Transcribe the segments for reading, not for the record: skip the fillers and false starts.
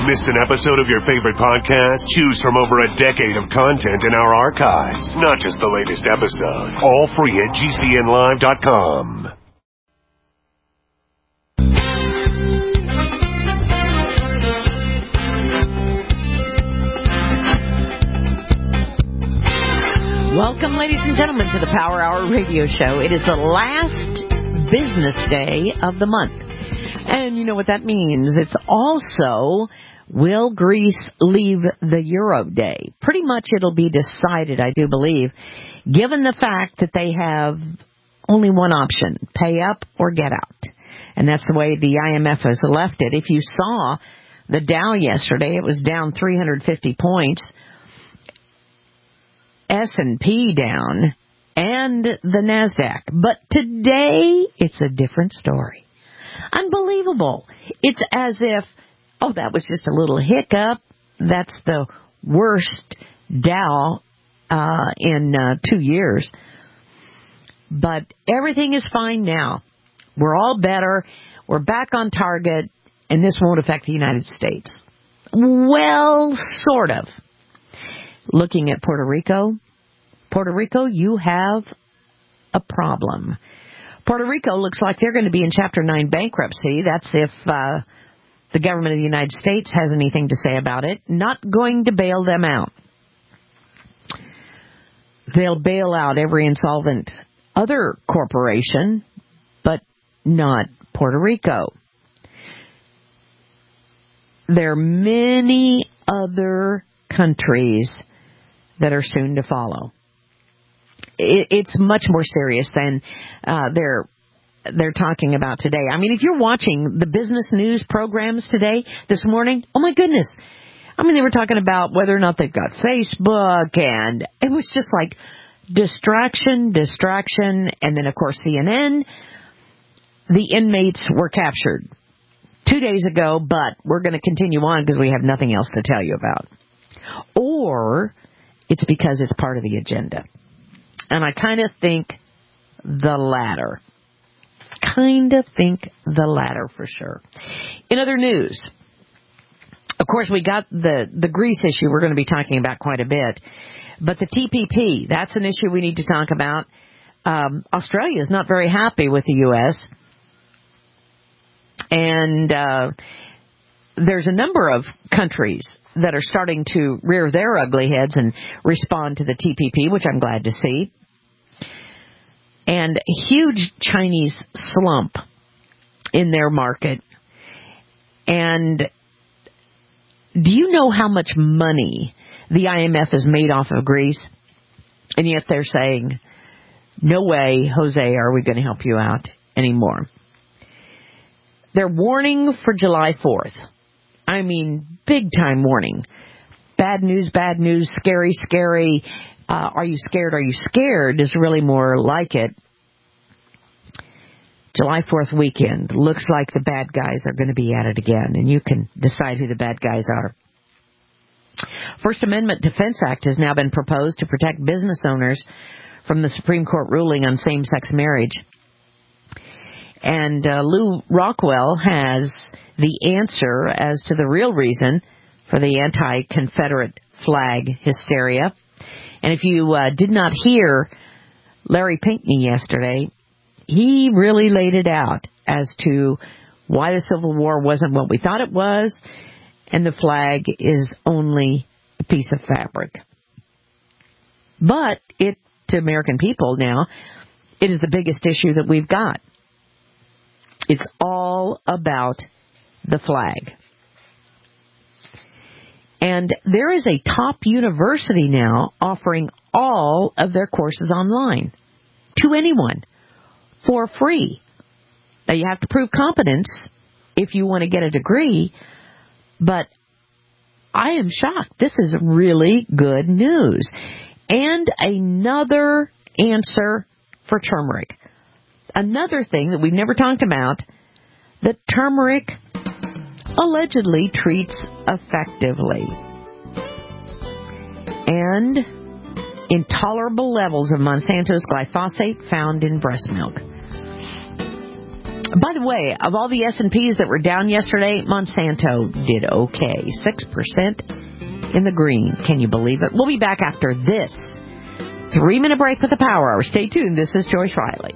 Missed an episode of your favorite podcast? Choose from over a decade of content in our archives, not just the latest episode. All free at GCNlive.com. Welcome, ladies and gentlemen, to the Power Hour radio show. It is the last business day of the month. And you know what that means. It's also, will Greece leave the Euro Day? Pretty much it'll be decided, I do believe, given the fact that they have only one option, pay up or get out. And that's the way the IMF has left it. If you saw the Dow yesterday, it was down 350 points. S&P down, and the NASDAQ. But today, it's a different story. Unbelievable. It's as if, oh, that was just a little hiccup. That's the worst Dow in 2 years. But everything is fine now. We're all better. We're back on target, and this won't affect the United States. Well, sort of. Looking at Puerto Rico, you have a problem. Puerto Rico looks like they're going to be in Chapter 9 bankruptcy. That's if the government of the United States has anything to say about it. Not going to bail them out. They'll bail out every insolvent other corporation, but not Puerto Rico. There are many other countries that are soon to follow. It's much more serious than they're talking about today. I mean, if you're watching the business news programs today, this morning, oh my goodness. I mean, they were talking about whether or not they've got Facebook, and it was just like distraction, and then, of course, CNN. The inmates were captured 2 days ago, but we're going to continue on because we have nothing else to tell you about. Or it's because it's part of the agenda. And I kind of think the latter. For sure. In other news, of course, we got the Greece issue we're going to be talking about quite a bit. But the TPP, that's an issue we need to talk about. Australia is not very happy with the U.S. And there's a number of countries that are starting to rear their ugly heads and respond to the TPP, which I'm glad to see. And a huge Chinese slump in their market. And do you know how much money the IMF has made off of Greece? And yet they're saying, no way, Jose, are we going to help you out anymore. They're warning for July 4th. I mean, big-time warning. Bad news, scary. Are you scared is really more like it. July 4th weekend. Looks like the bad guys are going to be at it again, and you can decide who the bad guys are. First Amendment Defense Act has now been proposed to protect business owners from the Supreme Court ruling on same-sex marriage. And Lou Rockwell has the answer as to the real reason for the anti-Confederate flag hysteria. And if you did not hear Larry Pinckney yesterday, he really laid it out as to why the Civil War wasn't what we thought it was, and the flag is only a piece of fabric. But to American people now, it is the biggest issue that we've got. It's all about the flag. And there is a top university now offering all of their courses online to anyone for free. Now, you have to prove competence if you want to get a degree, but I am shocked. This is really good news. And another answer for turmeric. Another thing that we've never talked about, that turmeric allegedly treats effectively. And intolerable levels of Monsanto's glyphosate found in breast milk. By the way, of all the S&Ps that were down yesterday, Monsanto did okay. 6% in the green. Can you believe it? We'll be back after this 3-minute break with the Power Hour. Stay tuned. This is Joyce Riley.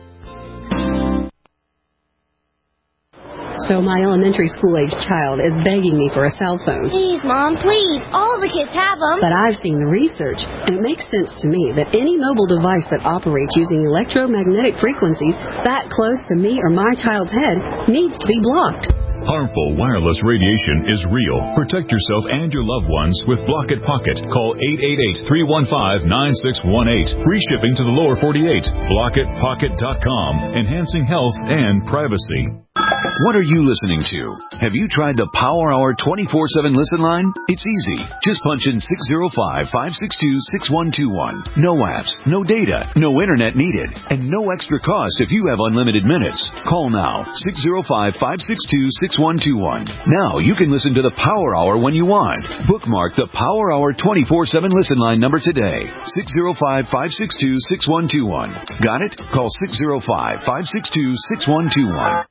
So my elementary school-aged child is begging me for a cell phone. Please, Mom, please. All the kids have them. But I've seen the research, and it makes sense to me that any mobile device that operates using electromagnetic frequencies that close to me or my child's head needs to be blocked. Harmful wireless radiation is real. Protect yourself and your loved ones with Block It Pocket. Call 888-315-9618. Free shipping to the lower 48. BlockItPocket.com. Enhancing health and privacy. What are you listening to? Have you tried the Power Hour 24/7 listen line? It's easy. Just punch in 605-562-6121. No apps, no data, no internet needed, and no extra cost if you have unlimited minutes. Call now, 605-562-6121. Now you can listen to the Power Hour when you want. Bookmark the Power Hour 24/7 listen line number today. 605-562-6121. Got it? Call 605-562-6121.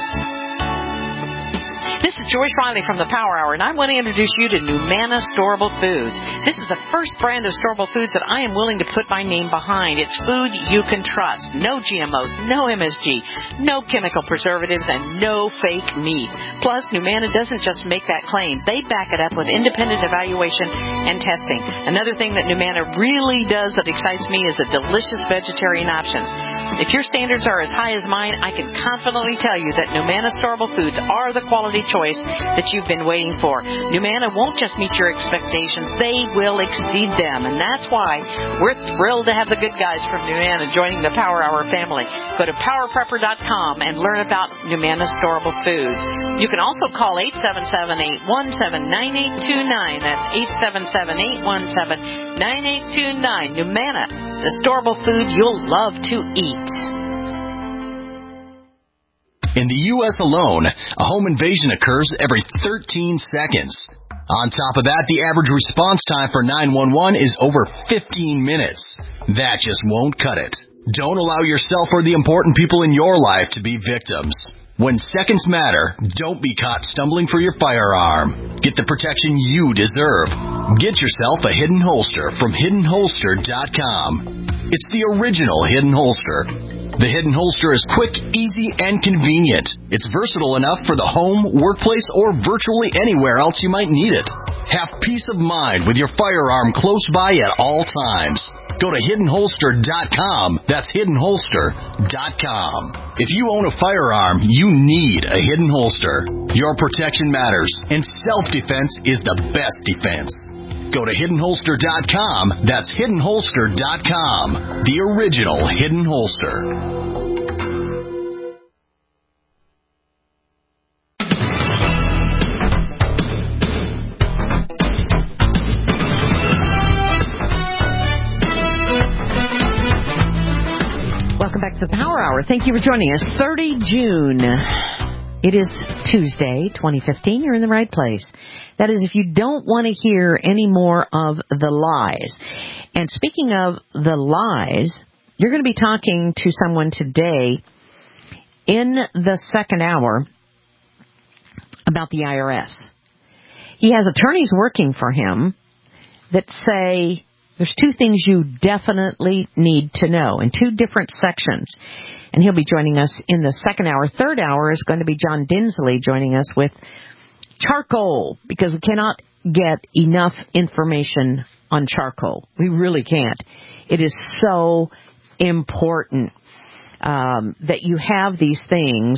This is Joyce Riley from the Power Hour, and I want to introduce you to Numana Storable Foods. This is the first brand of storable foods that I am willing to put my name behind. It's food you can trust. No GMOs, no MSG, no chemical preservatives, and no fake meat. Plus, Numana doesn't just make that claim. They back it up with independent evaluation and testing. Another thing that Numana really does that excites me is the delicious vegetarian options. If your standards are as high as mine, I can confidently tell you that Numana Storable Foods are the quality choice that you've been waiting for. Numana won't just meet your expectations, they will exceed them. And that's why we're thrilled to have the good guys from Numana joining the Power Hour family. Go to PowerPrepper.com and learn about Numana Storable Foods. You can also call 877-817-9829. That's 877-817-9829. Numana, the storable food you'll love to eat. In the U.S. alone, a home invasion occurs every 13 seconds. On top of that, the average response time for 911 is over 15 minutes. That just won't cut it. Don't allow yourself or the important people in your life to be victims. When seconds matter, don't be caught stumbling for your firearm. Get the protection you deserve. Get yourself a Hidden Holster from HiddenHolster.com. It's the original Hidden Holster. The Hidden Holster is quick, easy, and convenient. It's versatile enough for the home, workplace, or virtually anywhere else you might need it. Have peace of mind with your firearm close by at all times. Go to HiddenHolster.com. That's HiddenHolster.com. If you own a firearm, you need a Hidden Holster. Your protection matters, and self-defense is the best defense. Go to HiddenHolster.com. That's HiddenHolster.com. The original Hidden Holster. Welcome back to the Power Hour. Thank you for joining us. 30 June. It is Tuesday, 2015. You're in the right place. That is, if you don't want to hear any more of the lies. And speaking of the lies, you're going to be talking to someone today in the second hour about the IRS. He has attorneys working for him that say there's two things you definitely need to know in two different sections. And he'll be joining us in the second hour. Third hour is going to be John Dinsley joining us with charcoal, because we cannot get enough information on charcoal. We really can't. It is so important that you have these things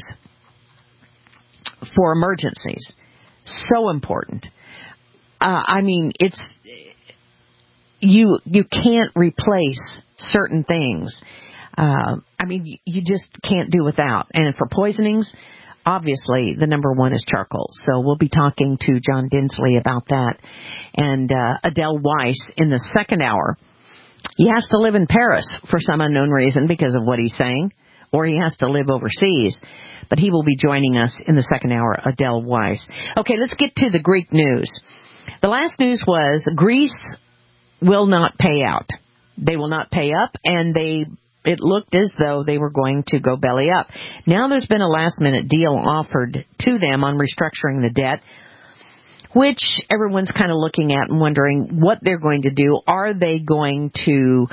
for emergencies. So important. I mean, it's you can't replace certain things. I mean, you just can't do without. And for poisonings, obviously, the number one is charcoal. So we'll be talking to John Dinsley about that. And Adele Weiss in the second hour. He has to live in Paris for some unknown reason because of what he's saying, or he has to live overseas. But he will be joining us in the second hour, Adele Weiss. Okay, let's get to the Greek news. The last news was Greece will not pay out. They will not pay up, and they it looked as though they were going to go belly up. Now there's been a last-minute deal offered to them on restructuring the debt, which everyone's kind of looking at and wondering what they're going to do. Are they going to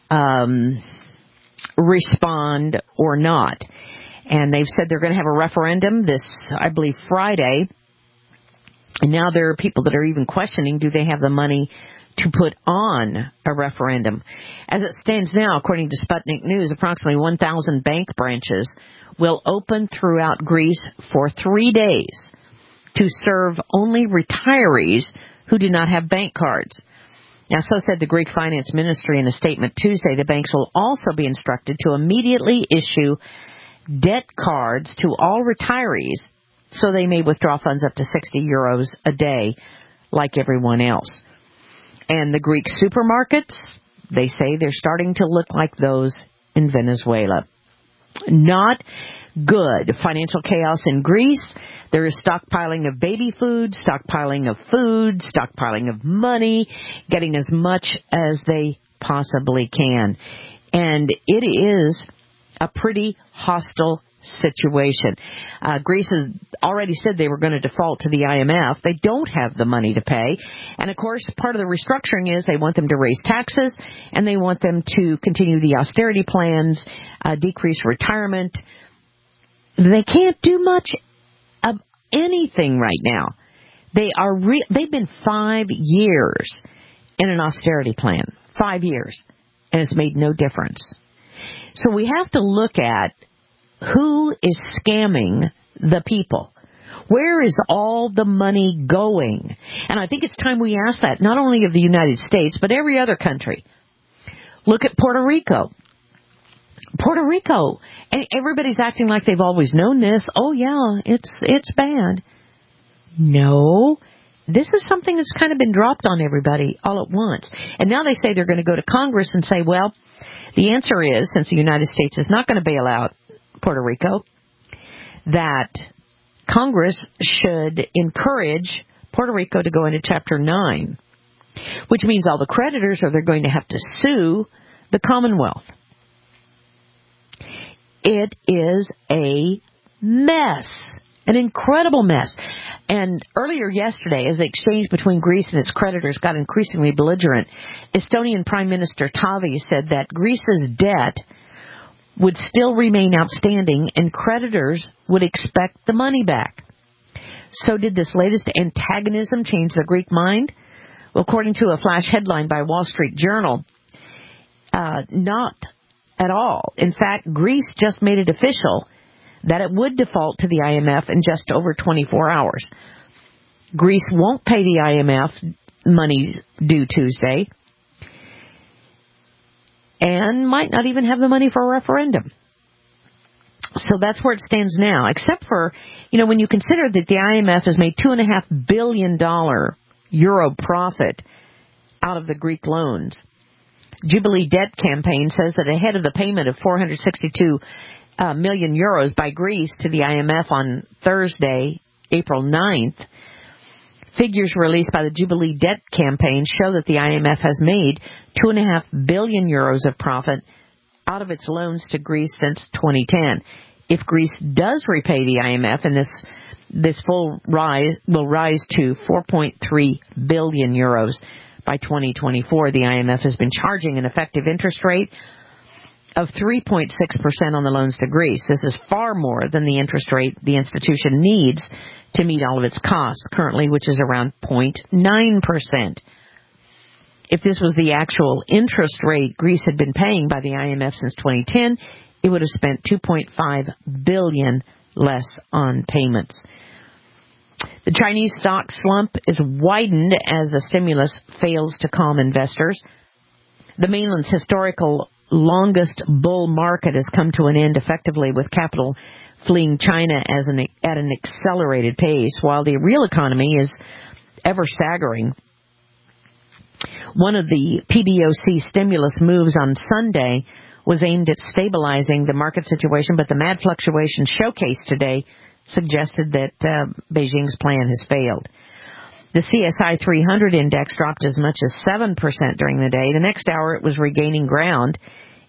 respond or not? And they've said they're going to have a referendum this, I believe, Friday. And now there are people that are even questioning, do they have the money to put on a referendum? As it stands now, according to Sputnik News, approximately 1,000 bank branches will open throughout Greece for 3 days to serve only retirees who do not have bank cards. Now, so said the Greek Finance Ministry in a statement Tuesday. The banks will also be instructed to immediately issue debt cards to all retirees so they may withdraw funds up to 60 euros a day like everyone else. And the Greek supermarkets, they say they're starting to look like those in Venezuela. Not good. Financial chaos in Greece. There is stockpiling of baby food, stockpiling of food, stockpiling of money, getting as much as they possibly can. And it is a pretty hostile situation. Greece has already said they were going to default to the IMF. They don't have the money to pay. And, of course, part of the restructuring is they want them to raise taxes and they want them to continue the austerity plans, decrease retirement. They can't do much of anything right now. They've been 5 years in an austerity plan. 5 years. And it's made no difference. So we have to look at who is scamming the people. Where is all the money going? And I think it's time we ask that, not only of the United States, but every other country. Look at Puerto Rico. Puerto Rico. And everybody's acting like they've always known this. Oh, yeah, it's bad. No. This is something that's kind of been dropped on everybody all at once. And now they say they're going to go to Congress and say, well, the answer is, since the United States is not going to bail out Puerto Rico, that Congress should encourage Puerto Rico to go into Chapter 9, which means all the creditors are they're going to have to sue the Commonwealth. It is a mess, an incredible mess. And earlier yesterday, as the exchange between Greece and its creditors got increasingly belligerent, Estonian Prime Minister Taavi said that Greece's debt would still remain outstanding and creditors would expect the money back. So did this latest antagonism change the Greek mind? Well, according to a flash headline by Wall Street Journal, not at all. In fact, Greece just made it official that it would default to the IMF in just over 24 hours. Greece won't pay the IMF money due Tuesday and might not even have the money for a referendum. So that's where it stands now, except for, when you consider that the IMF has made $2.5 billion euro profit out of the Greek loans. Jubilee Debt Campaign says that ahead of the payment of 462 million euros by Greece to the IMF on Thursday, April 9th, figures released by the Jubilee Debt Campaign show that the IMF has made 2.5 billion euros of profit out of its loans to Greece since 2010. If Greece does repay the IMF, and this full rise will rise to 4.3 billion euros by 2024, the IMF has been charging an effective interest rate of 3.6% on the loans to Greece. This is far more than the interest rate the institution needs to meet all of its costs currently, which is around 0.9%. If this was the actual interest rate Greece had been paying by the IMF since 2010, it would have spent $2.5 billion less on payments. The Chinese stock slump is widened as the stimulus fails to calm investors. The mainland's historical longest bull market has come to an end effectively, with capital fleeing China at an accelerated pace, while the real economy is ever staggering. One of the PBOC stimulus moves on Sunday was aimed at stabilizing the market situation, but the mad fluctuation showcased today suggested that Beijing's plan has failed. The CSI 300 index dropped as much as 7% during the day. The next hour, it was regaining ground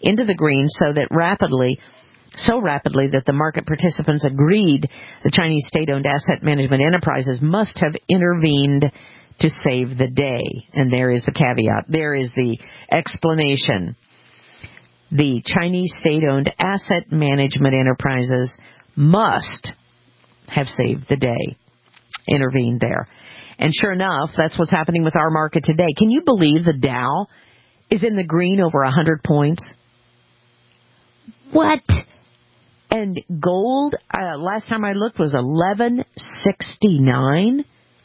into the green so rapidly that the market participants agreed the Chinese state-owned asset management enterprises must have intervened to save the day. And there is the caveat. There is the explanation. The Chinese state-owned asset management enterprises must have saved the day, intervened there. And sure enough, that's what's happening with our market today. Can you believe the Dow is in the green over 100 points? What? And gold, last time I looked, was $11.69.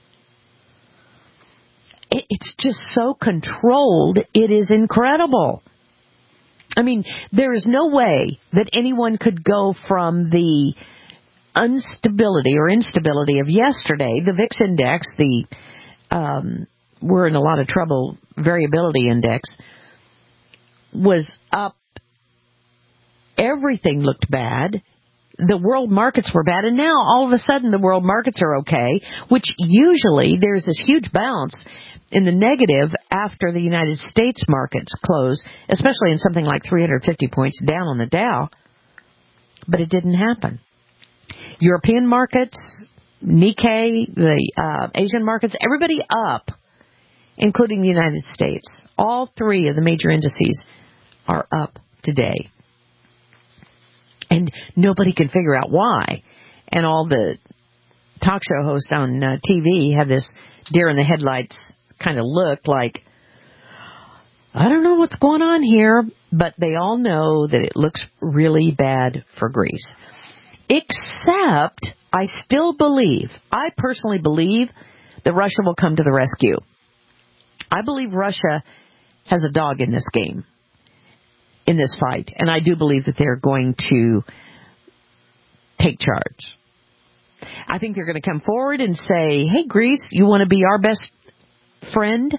It's just so controlled. It is incredible. I mean, there is no way that anyone could go from the instability of yesterday, the VIX index, we're in a lot of trouble, variability index, was up. Everything looked bad. The world markets were bad. And now, all of a sudden, the world markets are okay, which usually there's this huge bounce in the negative after the United States markets close, especially in something like 350 points down on the Dow. But it didn't happen. European markets, Nikkei, the Asian markets, everybody up, including the United States. All three of the major indices are up today. And nobody can figure out why. And all the talk show hosts on TV have this deer in the headlights kind of look like, I don't know what's going on here, but they all know that it looks really bad for Greece. Except, I personally believe that Russia will come to the rescue. I believe Russia has a dog in this game, in this fight, and I do believe that they're going to take charge. I think they're going to come forward and say, hey, Greece, you want to be our best friend?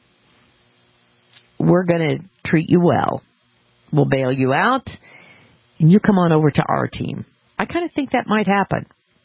We're going to treat you well. We'll bail you out, and you come on over to our team. I kind of think that might happen.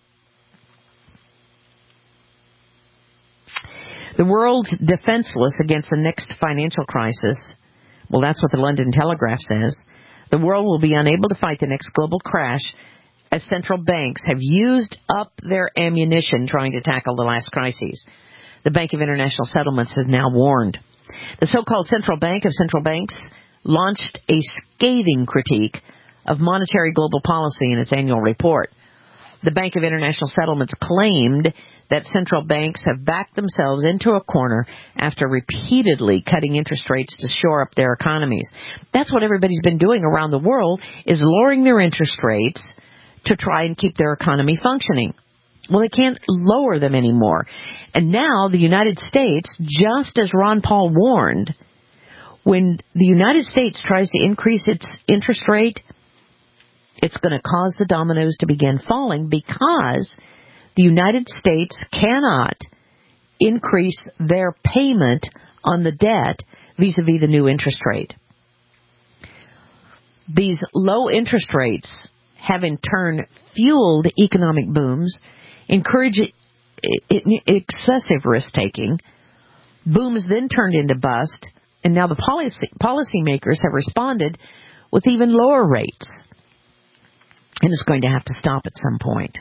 The world's defenseless against the next financial crisis. Well, that's what the London Telegraph says. The world will be unable to fight the next global crash as central banks have used up their ammunition trying to tackle the last crises. The Bank of International Settlements has now warned. The so-called Central Bank of Central Banks launched a scathing critique of monetary global policy in its annual report. The Bank of International Settlements claimed that central banks have backed themselves into a corner after repeatedly cutting interest rates to shore up their economies. That's what everybody's been doing around the world, is lowering their interest rates to try and keep their economy functioning. Well, they can't lower them anymore. And now the United States, just as Ron Paul warned, when the United States tries to increase its interest rate, it's going to cause the dominoes to begin falling because the United States cannot increase their payment on the debt vis-a-vis the new interest rate. These low interest rates have in turn fueled economic booms, encouraged excessive risk-taking. Booms then turned into bust, and now the policymakers have responded with even lower rates. And it's going to have to stop at some point.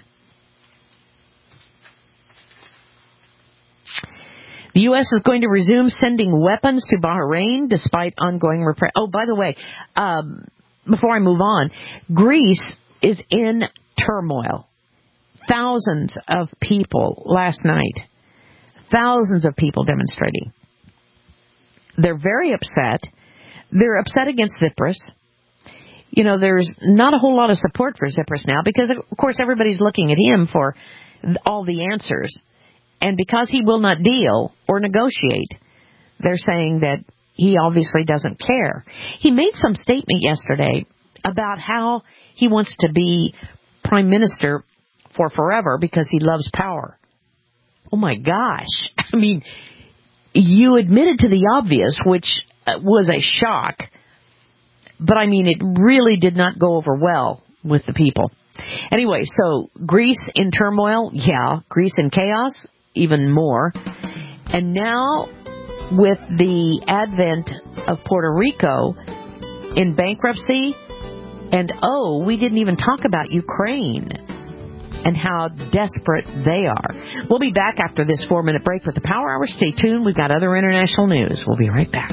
The U.S. is going to resume sending weapons to Bahrain despite ongoing repression. Oh, by the way, before I move on, Greece is in turmoil. Thousands of people last night. Thousands of people demonstrating. They're very upset. They're upset against Tsipras. You know, there's not a whole lot of support for Tsipras now because, of course, everybody's looking at him for all the answers. And because he will not deal or negotiate, they're saying that he obviously doesn't care. He made some statement yesterday about how he wants to be prime minister for forever because he loves power. Oh, my gosh. I mean, you admitted to the obvious, which was a shock. But, I mean, it really did not go over well with the people. Anyway, so Greece in turmoil, yeah. Greece in chaos, even more. And now, with the advent of Puerto Rico, in bankruptcy. And, we didn't even talk about Ukraine and how desperate they are. We'll be back after this 4-minute break with the Power Hour. Stay tuned. We've got other international news. We'll be right back.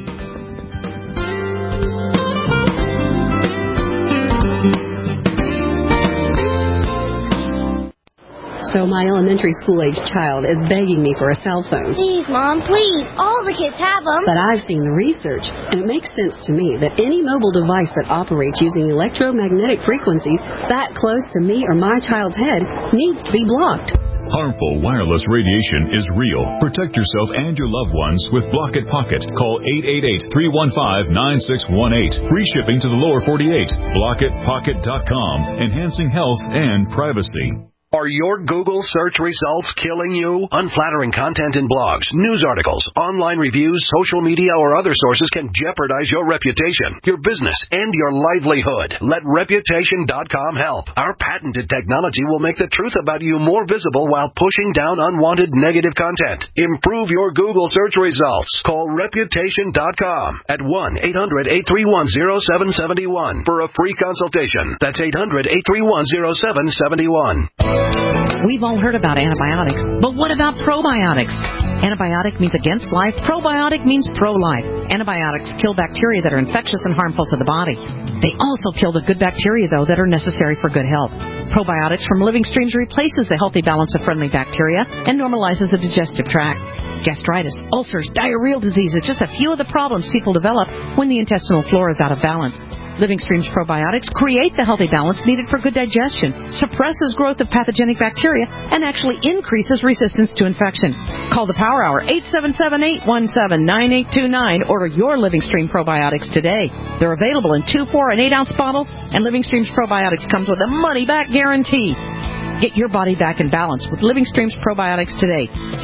So my elementary school-age child is begging me for a cell phone. Please, Mom, please. All the kids have them. But I've seen the research, and it makes sense to me that any mobile device that operates using electromagnetic frequencies that close to me or my child's head needs to be blocked. Harmful wireless radiation is real. Protect yourself and your loved ones with Block It Pocket. Call 888-315-9618. Free shipping to the lower 48. BlockItPocket.com. Enhancing health and privacy. Are your Google search results killing you? Unflattering content in blogs, news articles, online reviews, social media, or other sources can jeopardize your reputation, your business, and your livelihood. Let Reputation.com help. Our patented technology will make the truth about you more visible while pushing down unwanted negative content. Improve your Google search results. Call Reputation.com at 1-800-831-0771 for a free consultation. That's 800-831-0771. We've all heard about antibiotics, but what about probiotics? Antibiotic means against life. Probiotic means pro-life. Antibiotics kill bacteria that are infectious and harmful to the body. They also kill the good bacteria, though, that are necessary for good health. Probiotics from Living Streams replaces the healthy balance of friendly bacteria and normalizes the digestive tract. Gastritis, ulcers, diarrheal diseases, just a few of the problems people develop when the intestinal flora is out of balance. Living Streams probiotics create the healthy balance needed for good digestion, suppresses growth of pathogenic bacteria, and actually increases resistance to infection. Call the Power Hour, 877-817-9829. Order your Living Stream probiotics today. They're available in 2, 4, and 8-ounce bottles, and Living Streams probiotics comes with a money-back guarantee. Get your body back in balance with Living Streams probiotics today.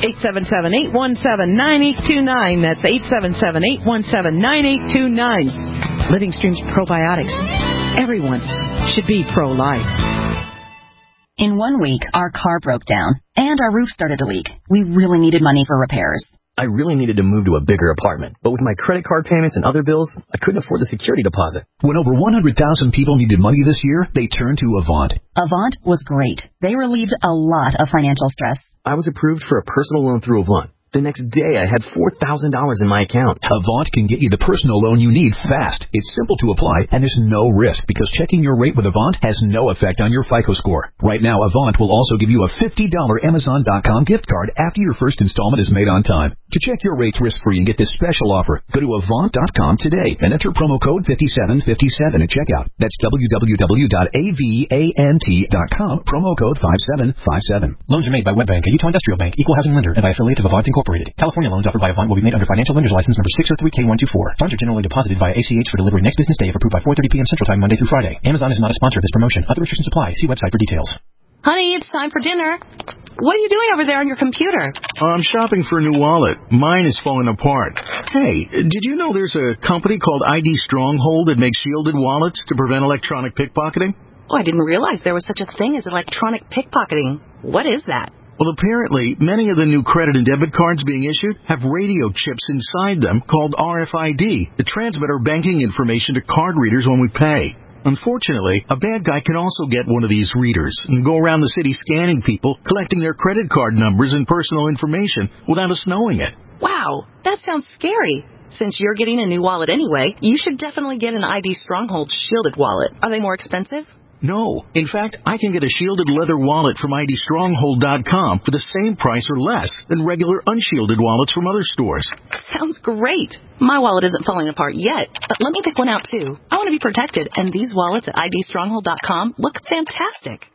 877-817-9829. That's 877-817-9829. Living Streams probiotics. Everyone should be pro-life. In 1 week, our car broke down, and our roof started to leak. We really needed money for repairs. I really needed to move to a bigger apartment, but with my credit card payments and other bills, I couldn't afford the security deposit. When over 100,000 people needed money this year, they turned to Avant. Avant was great. They relieved a lot of financial stress. I was approved for a personal loan through Avant. The next day, I had $4,000 in my account. Avant can get you the personal loan you need fast. It's simple to apply, and there's no risk because checking your rate with Avant has no effect on your FICO score. Right now, Avant will also give you a $50 Amazon.com gift card after your first installment is made on time. To check your rates risk-free and get this special offer, go to Avant.com today and enter promo code 5757 at checkout. That's www.avant.com, promo code 5757. Loans are made by WebBank, a Utah Industrial Bank, equal housing lender, and by affiliates of Avant Incorporated. California loans offered by Avant will be made under financial lender's license number 603K124. Funds are generally deposited via ACH for delivery next business day if approved by 4:30 p.m. Central Time, Monday through Friday. Amazon is not a sponsor of this promotion. Other restrictions apply. See website for details. Honey, it's time for dinner. What are you doing over there on your computer? I'm shopping for a new wallet. Mine is falling apart. Hey, did you know there's a company called ID Stronghold that makes shielded wallets to prevent electronic pickpocketing? Oh, I didn't realize there was such a thing as electronic pickpocketing. What is that? Well, apparently, many of the new credit and debit cards being issued have radio chips inside them called RFID that transmit our banking information to card readers when we pay. Unfortunately, a bad guy can also get one of these readers and go around the city scanning people, collecting their credit card numbers and personal information without us knowing it. Wow, that sounds scary. Since you're getting a new wallet anyway, you should definitely get an ID Stronghold shielded wallet. Are they more expensive? No. In fact, I can get a shielded leather wallet from IDStronghold.com for the same price or less than regular unshielded wallets from other stores. Sounds great. My wallet isn't falling apart yet, but let me pick one out too. I want to be protected, and these wallets at IDStronghold.com look fantastic.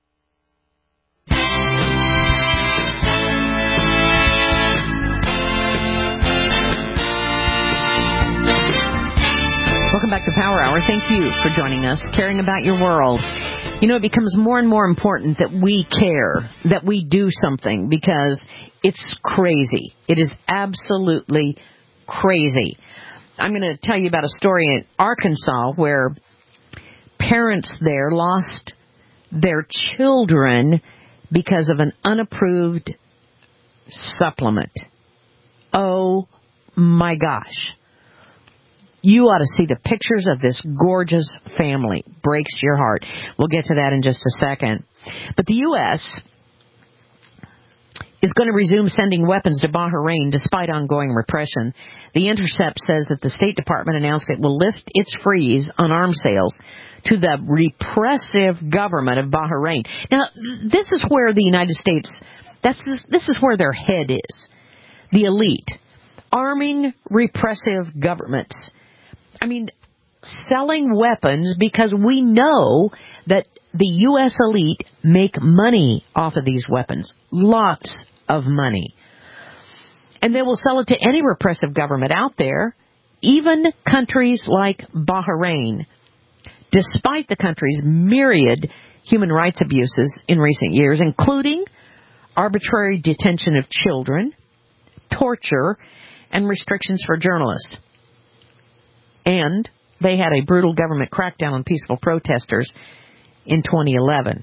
Welcome back to Power Hour. Thank you for joining us, caring about your world. You know, it becomes more and more important that we care, that we do something, because it's crazy. It is absolutely crazy. I'm going to tell you about a story in Arkansas where parents there lost their children because of an unapproved supplement. Oh, my gosh. You ought to see the pictures of this gorgeous family. Breaks your heart. We'll get to that in just a second. But the U.S. is going to resume sending weapons to Bahrain despite ongoing repression. The Intercept says that the State Department announced it will lift its freeze on arms sales to the repressive government of Bahrain. Now, this is where the United States, this is where their head is. The elite. Arming repressive governments. I mean, selling weapons because we know that the U.S. elite make money off of these weapons. Lots of money. And they will sell it to any repressive government out there, even countries like Bahrain, despite the country's myriad human rights abuses in recent years, including arbitrary detention of children, torture, and restrictions for journalists. And they had a brutal government crackdown on peaceful protesters in 2011.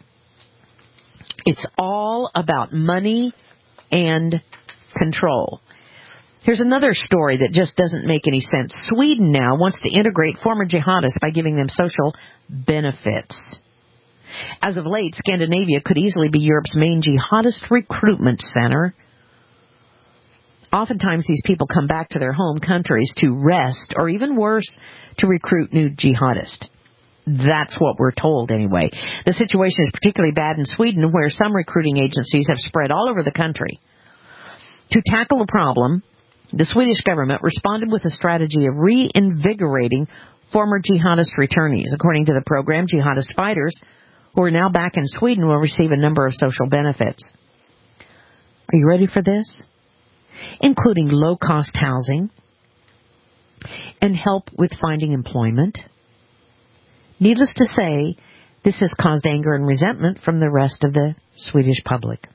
It's all about money and control. Here's another story that just doesn't make any sense. Sweden now wants to integrate former jihadists by giving them social benefits. As of late, Scandinavia could easily be Europe's main jihadist recruitment center. Oftentimes, these people come back to their home countries to rest, or even worse, to recruit new jihadists. That's what we're told anyway. The situation is particularly bad in Sweden, where some recruiting agencies have spread all over the country. To tackle the problem, the Swedish government responded with a strategy of reinvigorating former jihadist returnees. According to the program, jihadist fighters who are now back in Sweden will receive a number of social benefits. Are you ready for this? Including low-cost housing and help with finding employment. Needless to say, this has caused anger and resentment from the rest of the Swedish public.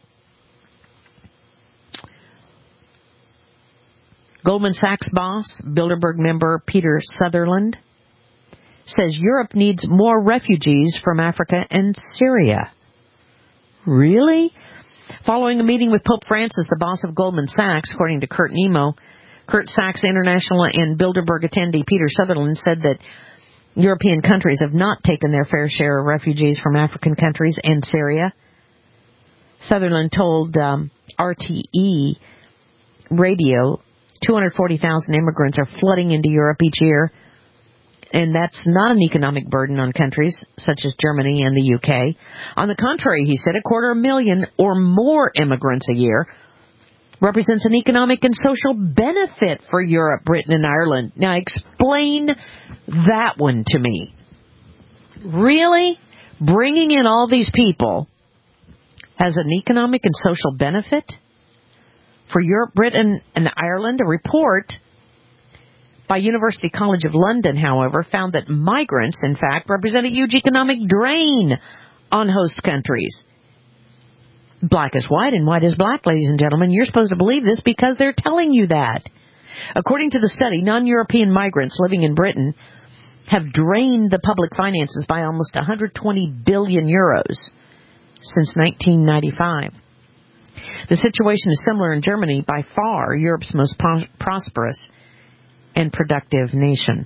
Goldman Sachs boss, Bilderberg member Peter Sutherland, says Europe needs more refugees from Africa and Syria. Really? Following a meeting with Pope Francis, the boss of Goldman Sachs, according to Kurt Nemo, Kurt Sachs International and Bilderberg attendee Peter Sutherland said that European countries have not taken their fair share of refugees from African countries and Syria. Sutherland told RTE Radio 240,000 immigrants are flooding into Europe each year, and that's not an economic burden on countries such as Germany and the UK. On the contrary, he said, 250,000 or more immigrants a year represents an economic and social benefit for Europe, Britain, and Ireland. Now, explain that one to me. Really? Bringing in all these people has an economic and social benefit for Europe, Britain, and Ireland? A report by University College of London, however, found that migrants, in fact, represent a huge economic drain on host countries. Black is white and white is black, ladies and gentlemen. You're supposed to believe this because they're telling you that. According to the study, non-European migrants living in Britain have drained the public finances by almost 120 billion euros since 1995. The situation is similar in Germany, by far Europe's most prosperous and productive nation.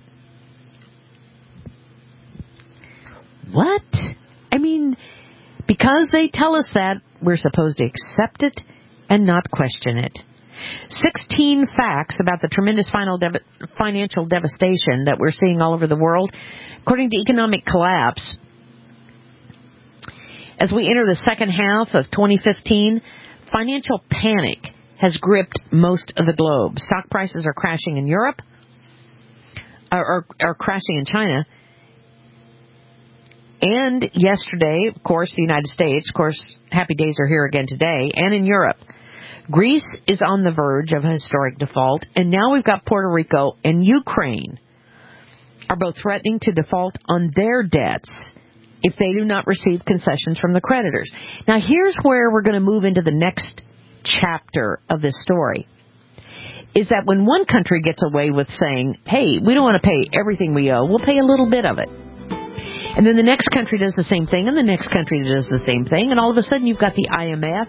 What? I mean, because they tell us that, we're supposed to accept it and not question it. 16 facts about the tremendous financial devastation that we're seeing all over the world. According to Economic Collapse, as we enter the second half of 2015, financial panic has gripped most of the globe. Stock prices are crashing in Europe, are crashing in China. And yesterday, of course, the United States, of course, happy days are here again today, and in Europe. Greece is on the verge of a historic default, and now we've got Puerto Rico and Ukraine are both threatening to default on their debts if they do not receive concessions from the creditors. Now, here's where we're going to move into the next chapter of this story, is that when one country gets away with saying, hey, we don't want to pay everything we owe, we'll pay a little bit of it. And then the next country does the same thing, and the next country does the same thing, and all of a sudden you've got the IMF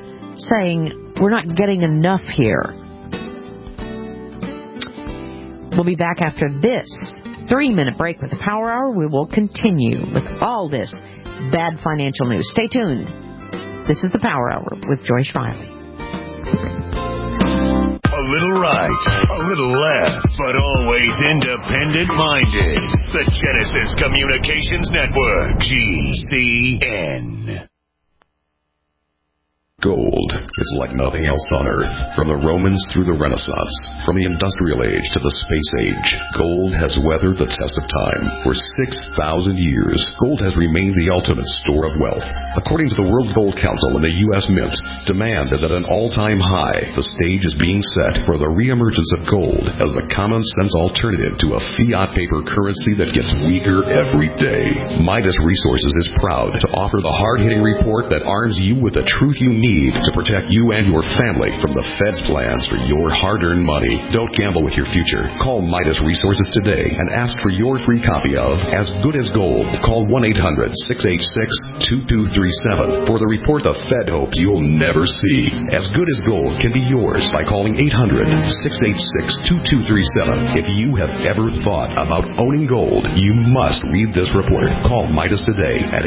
saying, we're not getting enough here. We'll be back after this 3-minute break with the Power Hour. We will continue with all this bad financial news. Stay tuned. This is the Power Hour with Joyce Riley. A little right, a little left, but always independent-minded. The Genesis Communications Network, GCN. Gold is like nothing else on Earth. From the Romans through the Renaissance, from the Industrial Age to the Space Age, gold has weathered the test of time. For 6,000 years, gold has remained the ultimate store of wealth. According to the World Gold Council and the U.S. Mint, demand is at an all-time high. The stage is being set for the reemergence of gold as the common-sense alternative to a fiat paper currency that gets weaker every day. Midas Resources is proud to offer the hard-hitting report that arms you with the truth you need to protect you and your family from the Fed's plans for your hard-earned money. Don't gamble with your future. Call Midas Resources today and ask for your free copy of As Good as Gold. Call 1-800-686-2237 for the report the Fed hopes you'll never see. As Good as Gold can be yours by calling 800-686-2237. If you have ever thought about owning gold, you must read this report. Call Midas today at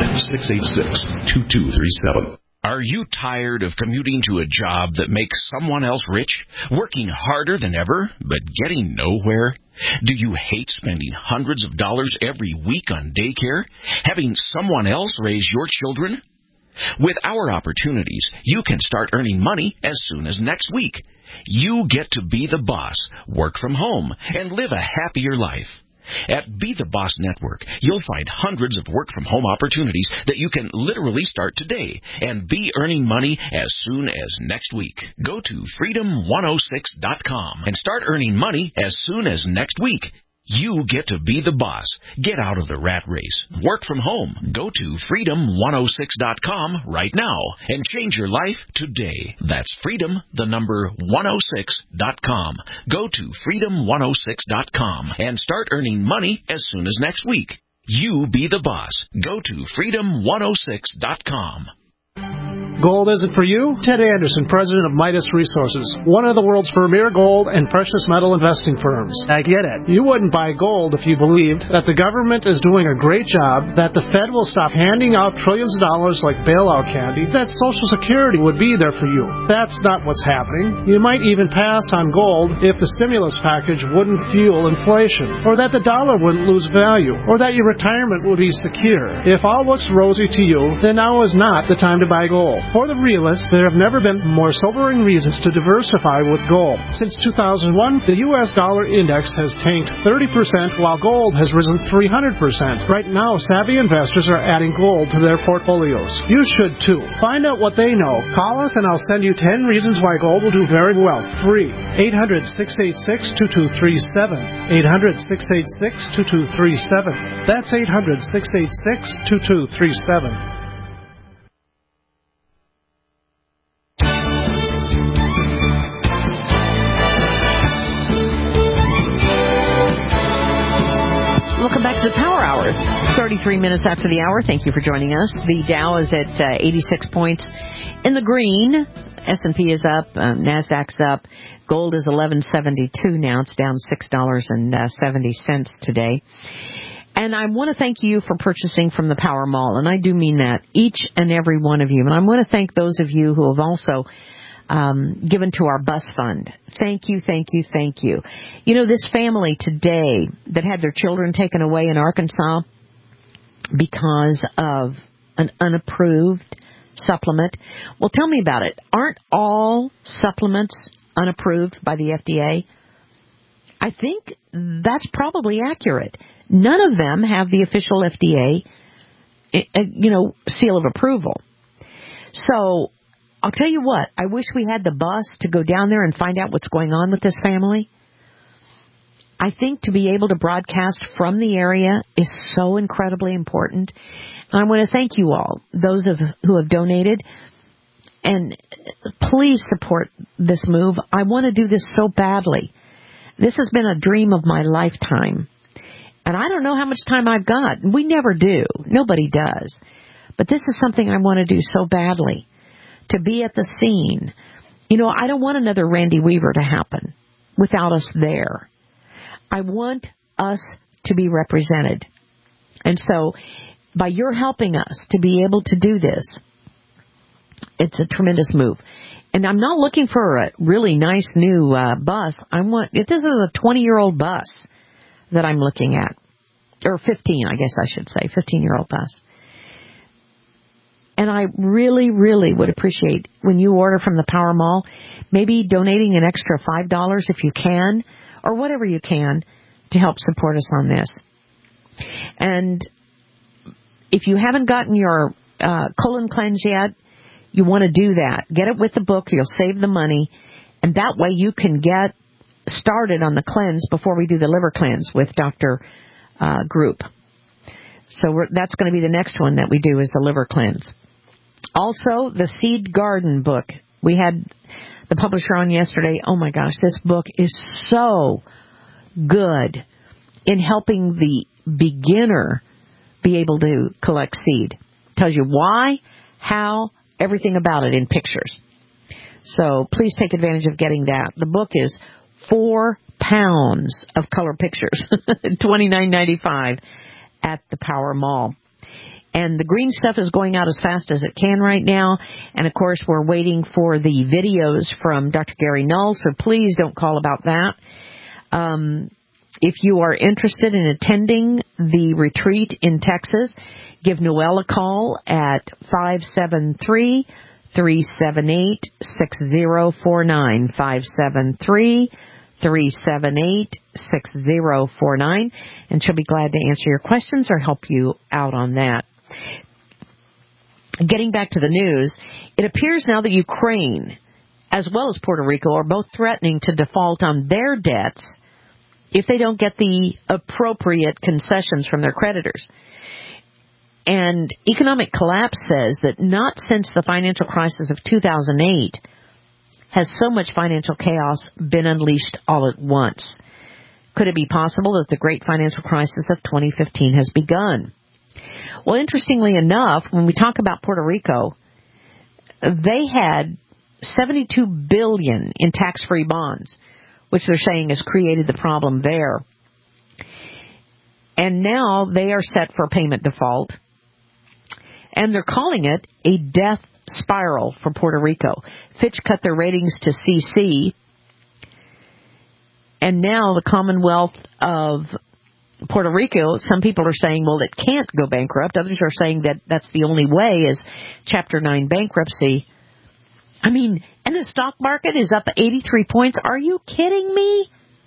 800-686-2237. Are you tired of commuting to a job that makes someone else rich, working harder than ever, but getting nowhere? Do you hate spending hundreds of dollars every week on daycare, having someone else raise your children? With our opportunities, you can start earning money as soon as next week. You get to be the boss, work from home, and live a happier life. At Be the Boss Network, you'll find hundreds of work-from-home opportunities that you can literally start today and be earning money as soon as next week. Go to freedom106.com and start earning money as soon as next week. You get to be the boss. Get out of the rat race. Work from home. Go to freedom106.com right now and change your life today. That's freedom106.com. Go to freedom106.com and start earning money as soon as next week. You be the boss. Go to freedom106.com. Gold isn't for you? Ted Anderson, president of Midas Resources, one of the world's premier gold and precious metal investing firms. I get it. You wouldn't buy gold if you believed that the government is doing a great job, that the Fed will stop handing out trillions of dollars like bailout candy, that Social Security would be there for you. That's not what's happening. You might even pass on gold if the stimulus package wouldn't fuel inflation, or that the dollar wouldn't lose value, or that your retirement would be secure. If all looks rosy to you, then now is not the time to buy gold. For the realists, there have never been more sobering reasons to diversify with gold. Since 2001, the U.S. dollar index has tanked 30%, while gold has risen 300%. Right now, savvy investors are adding gold to their portfolios. You should too. Find out what they know. Call us and I'll send you 10 reasons why gold will do very well. Free. 800-686-2237. 800-686-2237. That's 800-686-2237. Welcome back to the Power Hour. 33 minutes after the hour. Thank you for joining us. The Dow is at 86 points in the green. S&P is up. NASDAQ's up. Gold is $11.72 now. It's down $6.70 today. And I want to thank you for purchasing from the Power Mall. And I do mean that, each and every one of you. And I want to thank those of you who have also given to our bus fund. Thank you, thank you, thank you. You know, this family today that had their children taken away in Arkansas because of an unapproved supplement. Well, tell me about it. Aren't all supplements unapproved by the FDA? I think that's probably accurate. None of them have the official FDA, seal of approval. So I'll tell you what, I wish we had the bus to go down there and find out what's going on with this family. I think to be able to broadcast from the area is so incredibly important. And I want to thank you all, those who have donated. And please support this move. I want to do this so badly. This has been a dream of my lifetime. And I don't know how much time I've got. We never do. Nobody does. But this is something I want to do so badly. To be at the scene. You know, I don't want another Randy Weaver to happen without us there. I want us to be represented. And so, by your helping us to be able to do this, it's a tremendous move. And I'm not looking for a really nice new bus. This is a 20-year-old bus that I'm looking at. Or 15, I guess I should say, 15-year-old bus. And I really, really would appreciate when you order from the Power Mall, maybe donating an extra $5 if you can, or whatever you can, to help support us on this. And if you haven't gotten your colon cleanse yet, you want to do that. Get it with the book. You'll save the money. And that way you can get started on the cleanse before we do the liver cleanse with Dr. Group. So that's going to be the next one that we do is the liver cleanse. Also, the Seed Garden book. We had the publisher on yesterday. Oh, my gosh, this book is so good in helping the beginner be able to collect seed. Tells you why, how, everything about it in pictures. So please take advantage of getting that. The book is 4 pounds of color pictures, $29.95 at the Power Mall. And the green stuff is going out as fast as it can right now. And, of course, we're waiting for the videos from Dr. Gary Null, so please don't call about that. If you are interested in attending the retreat in Texas, give Noelle a call at 573-378-6049, 573-378-6049, and she'll be glad to answer your questions or help you out on that. Getting back to the news, it appears now that Ukraine, as well as Puerto Rico, are both threatening to default on their debts if they don't get the appropriate concessions from their creditors. And Economic Collapse says that not since the financial crisis of 2008 has so much financial chaos been unleashed all at once. Could it be possible that the great financial crisis of 2015 has begun? Well, interestingly enough, when we talk about Puerto Rico, they had $72 billion in tax-free bonds, which they're saying has created the problem there. And now they are set for payment default, and they're calling it a death spiral for Puerto Rico. Fitch cut their ratings to CC, and now the Commonwealth of Puerto Rico, some people are saying, well, it can't go bankrupt. Others are saying that that's the only way is Chapter 9 bankruptcy. I mean, and the stock market is up 83 points. Are you kidding me?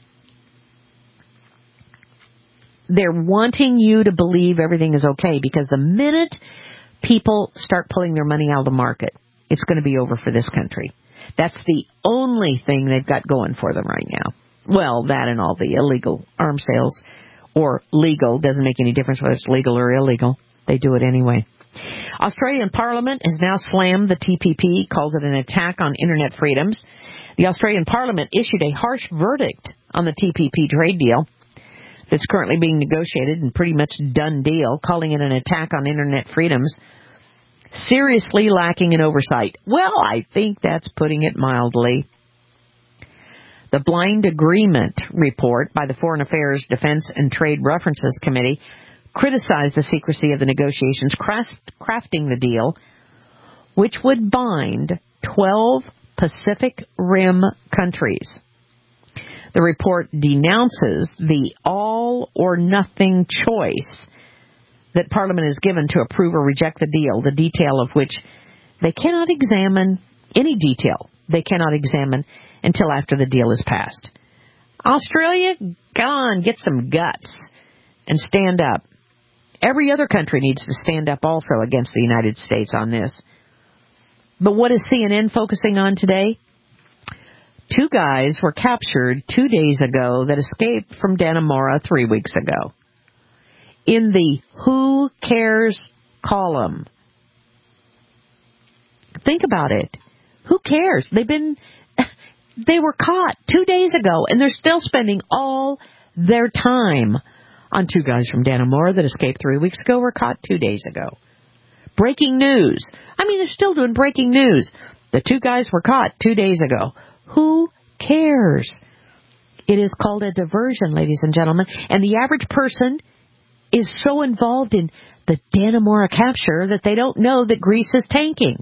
They're wanting you to believe everything is okay, because the minute people start pulling their money out of the market, it's going to be over for this country. That's the only thing they've got going for them right now. Well, that and all the illegal arms sales, or legal, doesn't make any difference whether it's legal or illegal. They do it anyway. Australian Parliament has now slammed the TPP, calls it an attack on internet freedoms. The Australian Parliament issued a harsh verdict on the TPP trade deal that's currently being negotiated and pretty much done deal, calling it an attack on internet freedoms, seriously lacking in oversight. Well, I think that's putting it mildly. The Blind Agreement report by the Foreign Affairs, Defense, and Trade References Committee criticized the secrecy of the negotiations crafting the deal, which would bind 12 Pacific Rim countries. The report denounces the all-or-nothing choice that Parliament is given to approve or reject the deal, the detail of which they cannot examine, any detail they cannot examine until after the deal is passed. Australia, go on, get some guts and stand up. Every other country needs to stand up also against the United States on this. But what is CNN focusing on today? 2 guys were captured 2 days ago that escaped from Dannemora 3 weeks ago. In the Who Cares column. Think about it. Who cares? They were caught 2 days ago, and they're still spending all their time on 2 guys from Dannemora that escaped 3 weeks ago were caught 2 days ago. Breaking news. I mean, they're still doing breaking news. The 2 guys were caught 2 days ago. Who cares? It is called a diversion, ladies and gentlemen. And the average person is so involved in the Dannemora capture that they don't know that Greece is tanking.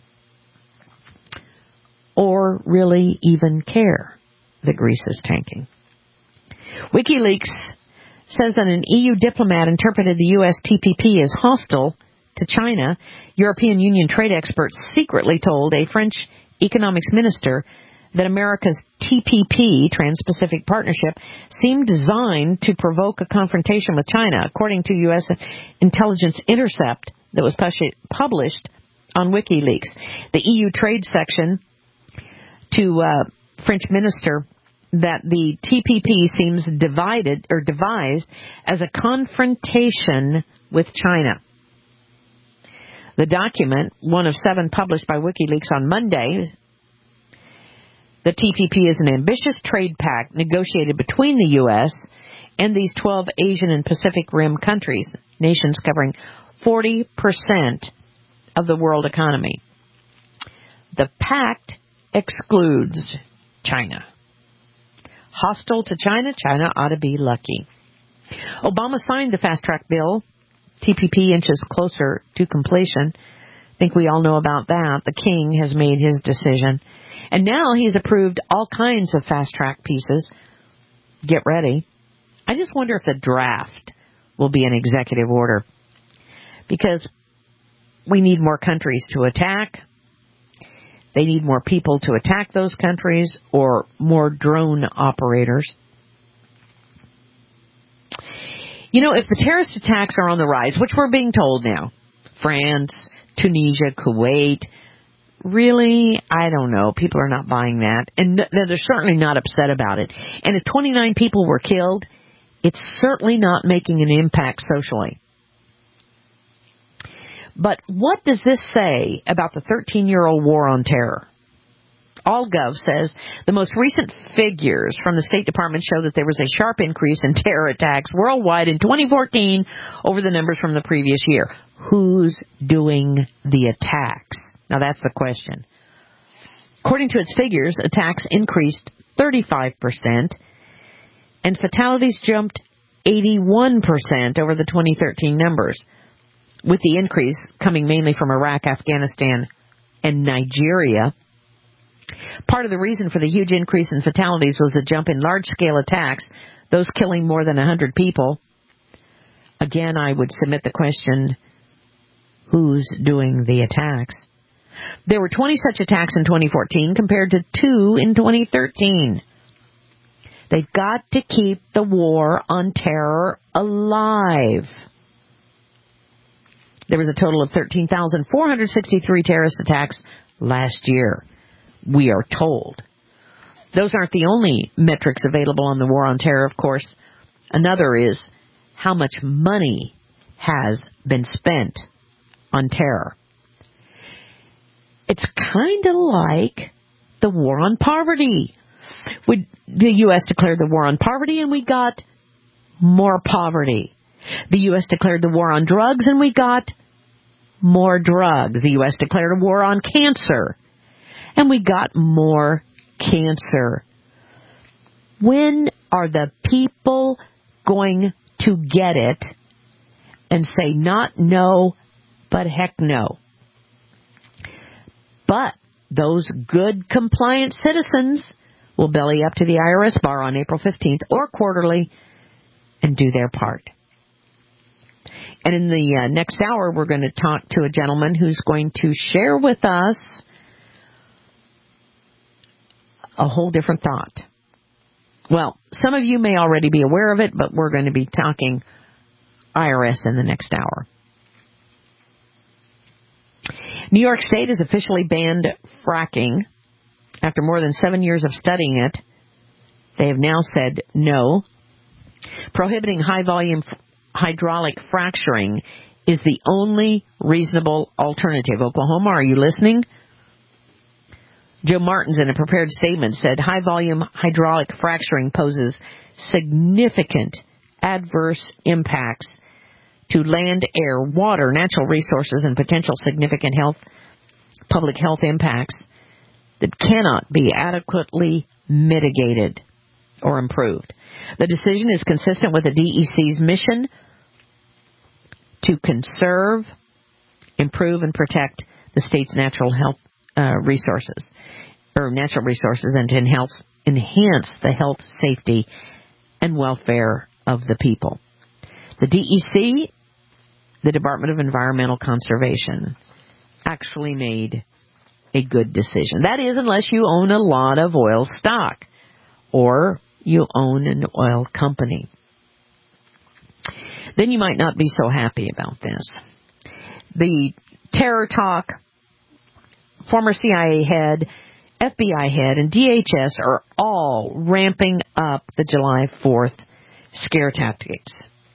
Or really even care that Greece is tanking. WikiLeaks says that an EU diplomat interpreted the U.S. TPP as hostile to China. European Union trade experts secretly told a French economics minister that America's TPP, Trans-Pacific Partnership, seemed designed to provoke a confrontation with China, according to U.S. intelligence intercept that was published on WikiLeaks. The EU trade section to French minister that the TPP seems devised as a confrontation with China. The document, one of 7 published by WikiLeaks on Monday, the TPP is an ambitious trade pact negotiated between the U.S. and these 12 Asian and Pacific Rim countries, nations covering 40% of the world economy. The pact excludes China. Hostile to China? China ought to be lucky. Obama signed the fast-track bill. TPP inches closer to completion. I think we all know about that. The king has made his decision. And now he's approved all kinds of fast-track pieces. Get ready. I just wonder if the draft will be an executive order. Because we need more countries to attack. They need more people to attack those countries or more drone operators. You know, if the terrorist attacks are on the rise, which we're being told now, France, Tunisia, Kuwait, really, I don't know. People are not buying that. And they're certainly not upset about it. And if 29 people were killed, it's certainly not making an impact socially. But what does this say about the 13-year-old war on terror? AllGov says the most recent figures from the State Department show that there was a sharp increase in terror attacks worldwide in 2014 over the numbers from the previous year. Who's doing the attacks? Now that's the question. According to its figures, attacks increased 35% and fatalities jumped 81% over the 2013 numbers, with the increase coming mainly from Iraq, Afghanistan, and Nigeria. Part of the reason for the huge increase in fatalities was the jump in large-scale attacks, those killing more than 100 people. Again, I would submit the question, who's doing the attacks? There were 20 such attacks in 2014 compared to 2 in 2013. They've got to keep the war on terror alive. There was a total of 13,463 terrorist attacks last year, we are told. Those aren't the only metrics available on the war on terror, of course. Another is how much money has been spent on terror. It's kind of like the war on poverty. The U.S. declared the war on poverty, and we got more poverty. The U.S. declared the war on drugs, and we got more drugs. The U.S. declared a war on cancer, and we got more cancer. When are the people going to get it and say not no, but heck no? But those good, compliant citizens will belly up to the IRS bar on April 15th or quarterly and do their part. And in the next hour, we're going to talk to a gentleman who's going to share with us a whole different thought. Well, some of you may already be aware of it, but we're going to be talking IRS in the next hour. New York State has officially banned fracking. After more than 7 years of studying it, they have now said no. Prohibiting high-volume hydraulic fracturing is the only reasonable alternative. Oklahoma, are you listening? Joe Martins, in a prepared statement, said high-volume hydraulic fracturing poses significant adverse impacts to land, air, water, natural resources, and potential significant public health impacts that cannot be adequately mitigated or improved. The decision is consistent with the DEC's mission to conserve, improve, and protect the state's natural resources, and to enhance the health, safety, and welfare of the people. The DEC, the Department of Environmental Conservation, actually made a good decision. That is, unless you own a lot of oil stock or you own an oil company. Then you might not be so happy about this. The terror talk, former CIA head, FBI head, and DHS are all ramping up the July 4th scare tactics.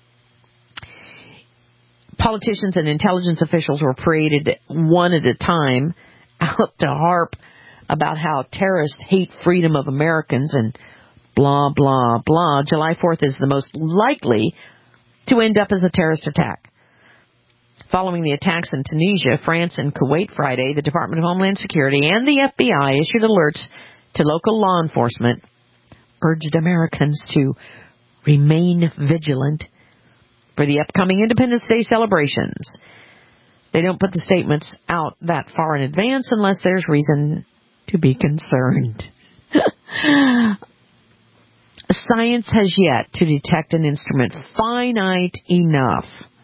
Politicians and intelligence officials were paraded one at a time out to harp about how terrorists hate freedom of Americans and blah, blah, blah. July 4th is the most likely to end up as a terrorist attack. Following the attacks in Tunisia, France, and Kuwait Friday, the Department of Homeland Security and the FBI issued alerts to local law enforcement, urged Americans to remain vigilant for the upcoming Independence Day celebrations. They don't put the statements out that far in advance unless there's reason to be concerned. Science has yet to detect an instrument finite enough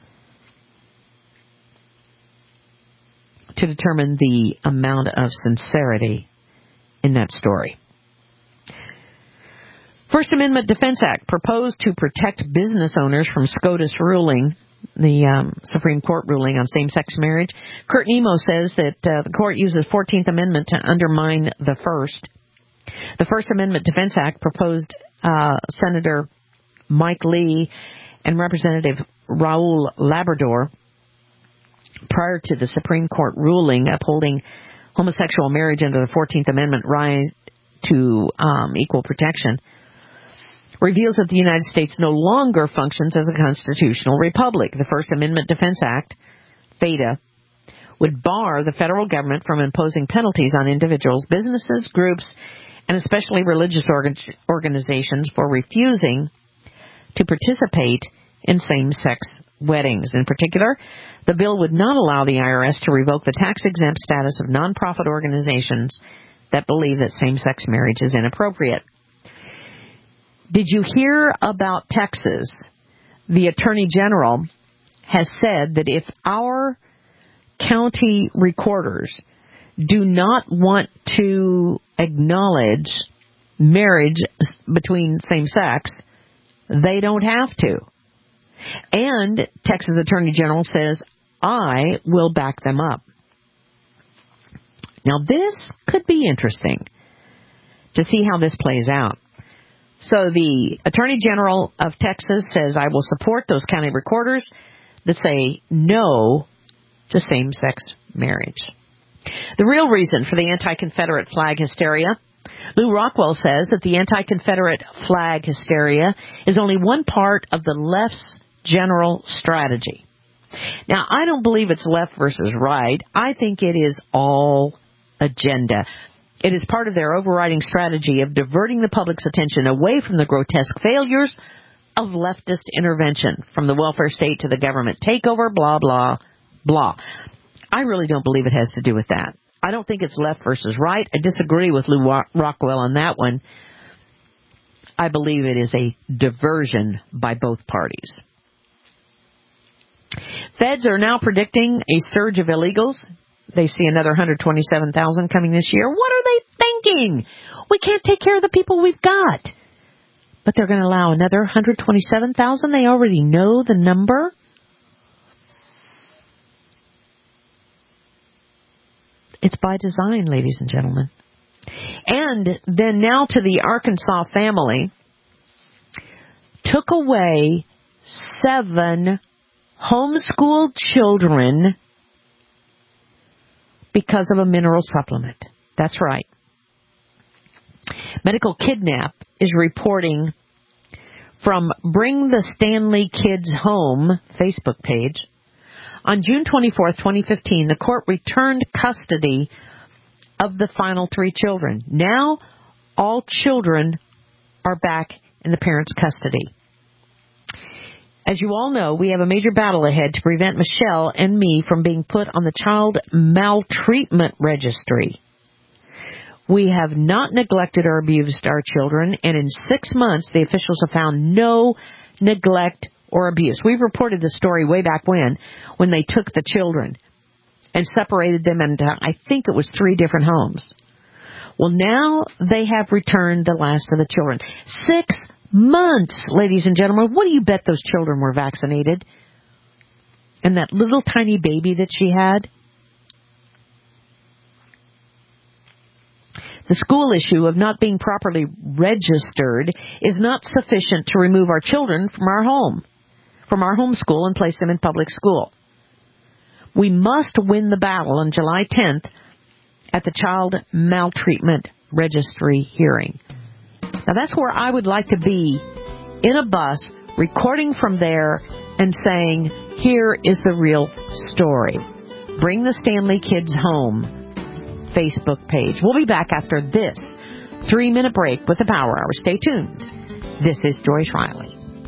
to determine the amount of sincerity in that story. First Amendment Defense Act proposed to protect business owners from SCOTUS ruling, the Supreme Court ruling on same-sex marriage. Kurt Nemo says that the court uses 14th Amendment to undermine the First. The First Amendment Defense Act proposed Senator Mike Lee and Representative Raul Labrador prior to the Supreme Court ruling upholding homosexual marriage under the 14th Amendment right to equal protection, reveals that the United States no longer functions as a constitutional republic. The First Amendment Defense Act, FADA, would bar the federal government from imposing penalties on individuals, businesses, groups, and especially religious organizations for refusing to participate in same-sex weddings. In particular, the bill would not allow the IRS to revoke the tax-exempt status of nonprofit organizations that believe that same-sex marriage is inappropriate. Did you hear about Texas? The Attorney General has said that if our county recorders do not want to acknowledge marriage between same sex, they don't have to. And Texas Attorney General says, I will back them up. Now, this could be interesting to see how this plays out. So the Attorney General of Texas says, I will support those county recorders that say no to same-sex marriage. The real reason for the anti-Confederate flag hysteria, Lou Rockwell says that the anti-Confederate flag hysteria is only one part of the left's general strategy. Now, I don't believe it's left versus right. I think it is all agenda. It is part of their overriding strategy of diverting the public's attention away from the grotesque failures of leftist intervention, from the welfare state to the government takeover, blah, blah, blah. I really don't believe it has to do with that. I don't think it's left versus right. I disagree with Lou Rockwell on that one. I believe it is a diversion by both parties. Feds are now predicting a surge of illegals. They see another 127,000 coming this year. What are they thinking? We can't take care of the people we've got. But they're going to allow another 127,000? They already know the number? It's by design, ladies and gentlemen. And then now to the Arkansas family took away 7 homeschooled children because of a mineral supplement. That's right. Medical Kidnap is reporting from Bring the Stanley Kids Home Facebook page. On June 24th, 2015, the court returned custody of the final 3 children. Now, all children are back in the parents' custody. As you all know, we have a major battle ahead to prevent Michelle and me from being put on the child maltreatment registry. We have not neglected or abused our children, and in 6 months, the officials have found no neglect or abuse. We reported the story way back when they took the children and separated them into, I think it was 3 different homes. Well, now they have returned the last of the children. 6 months, ladies and gentlemen. What do you bet those children were vaccinated? And that little tiny baby that she had? The school issue of not being properly registered is not sufficient to remove our children from our home school and place them in public school. We must win the battle on July 10th at the Child Maltreatment Registry hearing. Now, that's where I would like to be, in a bus, recording from there and saying, here is the real story. Bring the Stanley Kids Home Facebook page. We'll be back after this 3-minute break with the Power Hour. Stay tuned. This is Joyce Riley.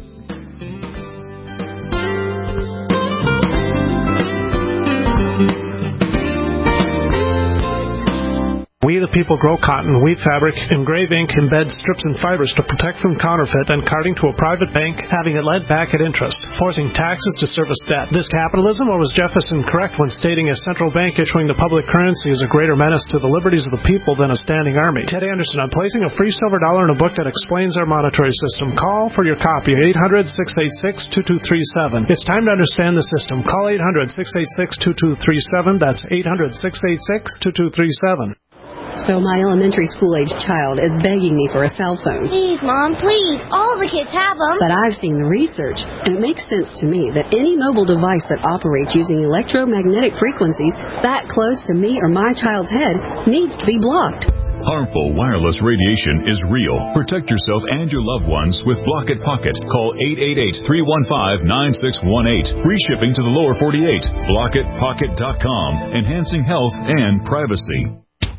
We the people grow cotton, weave fabric, engrave ink, embed strips and fibers to protect from counterfeit and carting to a private bank, having it lent back at interest, forcing taxes to service debt. This capitalism, or was Jefferson correct when stating a central bank issuing the public currency is a greater menace to the liberties of the people than a standing army? Ted Anderson, I'm placing a free silver dollar in a book that explains our monetary system. Call for your copy, 800-686-2237. It's time to understand the system. Call 800-686-2237. That's 800-686-2237. So my elementary school-aged child is begging me for a cell phone. Please, Mom, please. All the kids have them. But I've seen the research, and it makes sense to me that any mobile device that operates using electromagnetic frequencies that close to me or my child's head needs to be blocked. Harmful wireless radiation is real. Protect yourself and your loved ones with Block It Pocket. Call 888-315-9618. Free shipping to the lower 48. BlockItPocket.com. Enhancing health and privacy.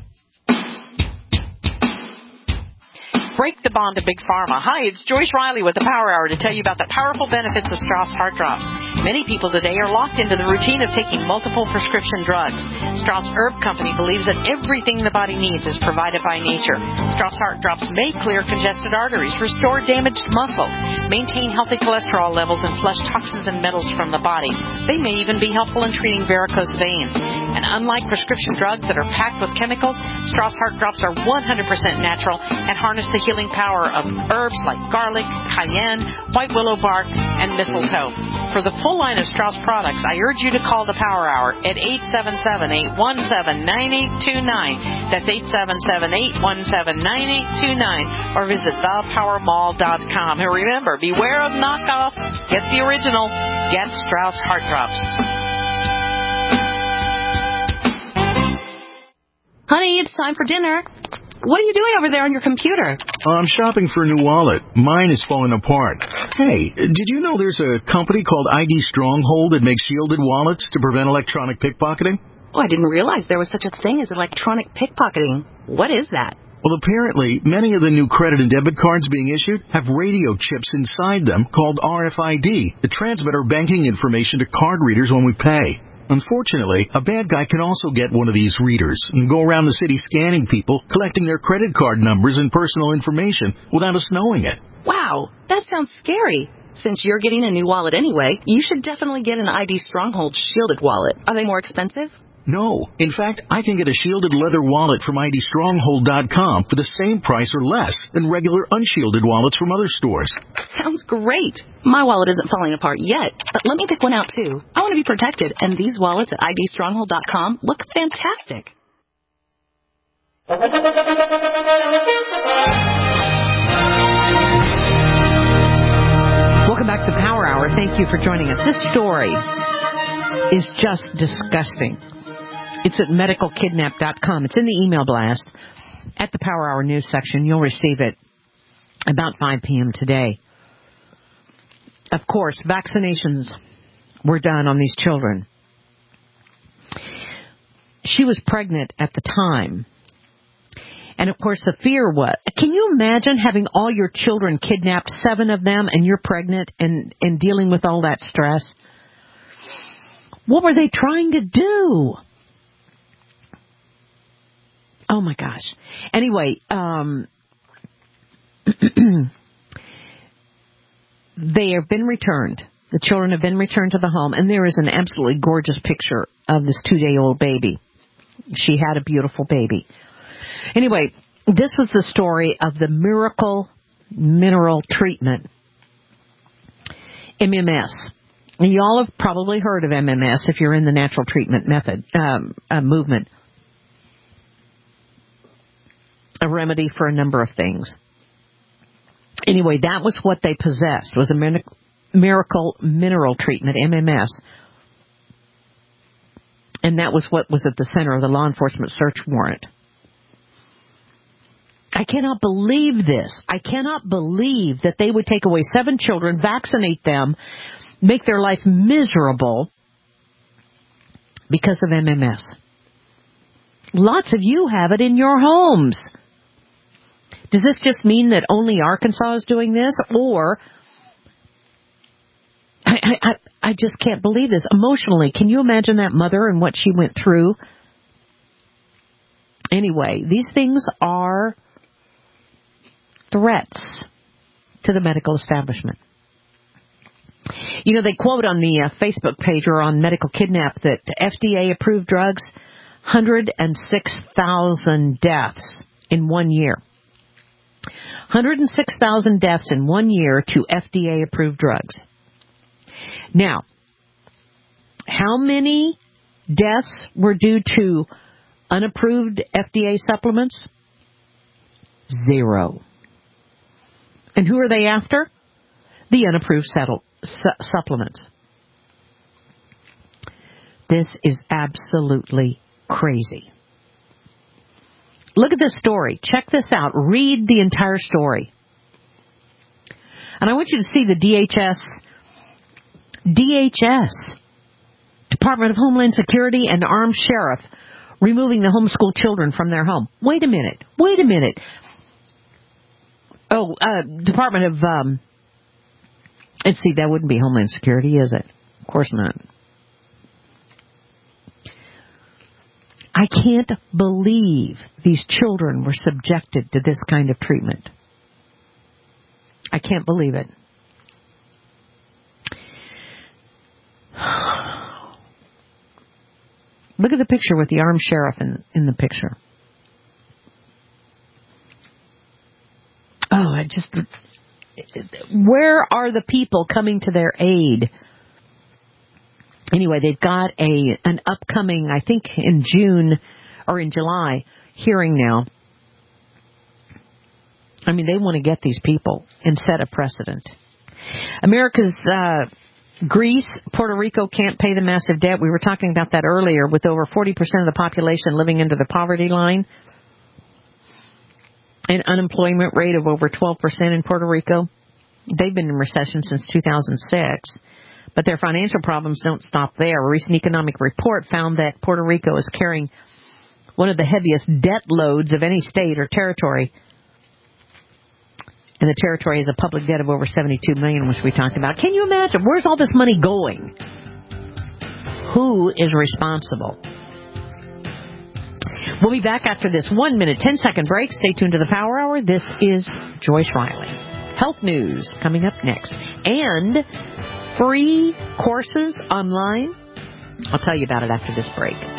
Break the bond to Big Pharma. Hi, it's Joyce Riley with the Power Hour to tell you about the powerful benefits of Strauss Heart Drops. Many people today are locked into the routine of taking multiple prescription drugs. Strauss Herb Company believes that everything the body needs is provided by nature. Strauss Heart Drops may clear congested arteries, restore damaged muscle, maintain healthy cholesterol levels, and flush toxins and metals from the body. They may even be helpful in treating varicose veins. And unlike prescription drugs that are packed with chemicals, Strauss Heart Drops are 100% natural and harness the healing power of herbs like garlic, cayenne, white willow bark, and mistletoe. For the full line of Strauss products, I urge you to call the Power Hour at 877-817-9829. That's 877-817-9829. Or visit thepowermall.com. And remember, beware of knockoffs. Get the original. Get Strauss Heart Drops. Honey, it's time for dinner. What are you doing over there on your computer? I'm shopping for a new wallet. Mine is falling apart. Hey, did you know there's a company called ID Stronghold that makes shielded wallets to prevent electronic pickpocketing? Oh, I didn't realize there was such a thing as electronic pickpocketing. What is that? Well, apparently, many of the new credit and debit cards being issued have radio chips inside them called RFID that transmit our banking information to card readers when we pay. Unfortunately, a bad guy can also get one of these readers and go around the city scanning people, collecting their credit card numbers and personal information without us knowing it. Wow, that sounds scary. Since you're getting a new wallet anyway, you should definitely get an ID Stronghold shielded wallet. Are they more expensive? No. In fact, I can get a shielded leather wallet from IDStronghold.com for the same price or less than regular unshielded wallets from other stores. Sounds great. My wallet isn't falling apart yet, but let me pick one out too. I want to be protected, and these wallets at IDStronghold.com look fantastic. Welcome back to the Power Hour. Thank you for joining us. This story is just disgusting. It's at medicalkidnap.com. It's in the email blast at the Power Hour news section. You'll receive it about 5 p.m. today. Of course, vaccinations were done on these children. She was pregnant at the time, And, of course, the fear was, can you imagine having all your children kidnapped, 7 of them, and you're pregnant and dealing with all that stress? What were they trying to do? Oh, my gosh. Anyway, they have been returned. The children have been returned to the home, and there is an absolutely gorgeous picture of this 2-day-old baby. She had a beautiful baby. Anyway, this was the story of the Miracle Mineral Treatment, MMS. And you all have probably heard of MMS if you're in the natural treatment method movement. A remedy for a number of things. Anyway, that was what they possessed, was a Miracle Mineral Treatment, MMS. And that was what was at the center of the law enforcement search warrant. I cannot believe this. I cannot believe that they would take away 7 children, vaccinate them, make their life miserable because of MMS. Lots of you have it in your homes. Does this just mean that only Arkansas is doing this? Or, I just can't believe this. Emotionally, can you imagine that mother and what she went through? Anyway, these things are threats to the medical establishment. You know, they quote on the Facebook page or on Medical Kidnap that FDA-approved drugs, 106,000 deaths in 1 year. 106,000 deaths in 1 year to FDA-approved drugs. Now, how many deaths were due to unapproved FDA supplements? 0. And who are they after? The unapproved supplements. This is absolutely crazy. Look at this story. Check this out. Read the entire story. And I want you to see the DHS, Department of Homeland Security and armed sheriff, removing the homeschool children from their home. Wait a minute. Oh, Department of, let's see, that wouldn't be Homeland Security, is it? Of course not. I can't believe these children were subjected to this kind of treatment. I can't believe it. Look at the picture with the armed sheriff in the picture. Oh, where are the people coming to their aid? Anyway, they've got an upcoming, I think in June or in July, hearing now. I mean, they want to get these people and set a precedent. America's Greece, Puerto Rico can't pay the massive debt. We were talking about that earlier, with over 40% of the population living under the poverty line. An unemployment rate of over 12% in Puerto Rico. They've been in recession since 2006. But their financial problems don't stop there. A recent economic report found that Puerto Rico is carrying one of the heaviest debt loads of any state or territory. And the territory has a public debt of over $72 million, which we talked about. Can you imagine? Where's all this money going? Who is responsible? We'll be back after this 1 minute, 10-second break. Stay tuned to the Power Hour. This is Joyce Riley. Health news coming up next. And free courses online. I'll tell you about it after this break.